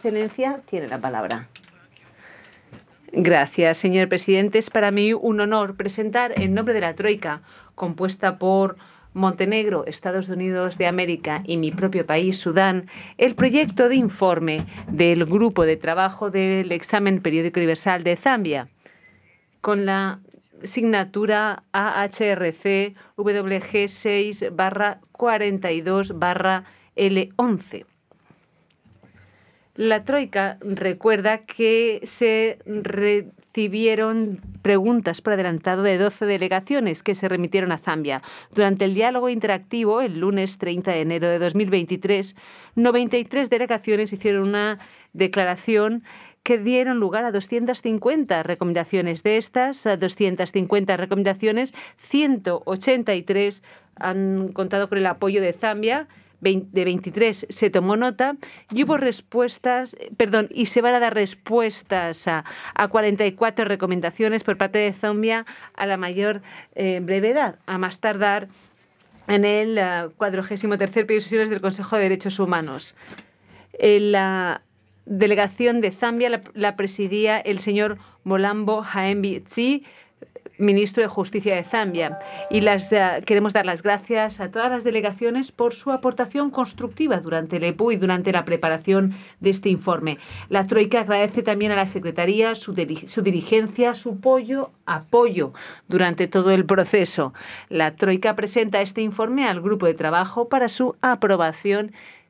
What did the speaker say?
Excelencia tiene la palabra. Gracias, señor presidente. Es para mí un honor presentar en nombre de la Troika, compuesta por Montenegro, Estados Unidos de América y mi propio país, Sudán, el proyecto de informe del Grupo de Trabajo del Examen Periódico Universal de Zambia, con la signatura AHRC WG 6/42/L11. La Troika recuerda que se recibieron preguntas por adelantado de 12 delegaciones que se remitieron a Zambia. Durante el diálogo interactivo, el lunes 30 de enero de 2023, 93 delegaciones hicieron una declaración que dieron lugar a 250 recomendaciones. De estas 250 recomendaciones, 183 han contado con el apoyo de Zambia. De 23 se tomó nota y hubo respuestas, y se van a dar respuestas a 44 recomendaciones por parte de Zambia a la mayor brevedad, a más tardar en el 43º periodo de sesiones del Consejo de Derechos Humanos. La delegación de Zambia la presidía el señor Molambo Haembi Tsi, ministro de Justicia de Zambia, y queremos dar las gracias a todas las delegaciones por su aportación constructiva durante el EPU y durante la preparación de este informe. La Troika agradece también a la Secretaría su diligencia, su apoyo durante todo el proceso. La Troika presenta este informe al Grupo de Trabajo para su aprobación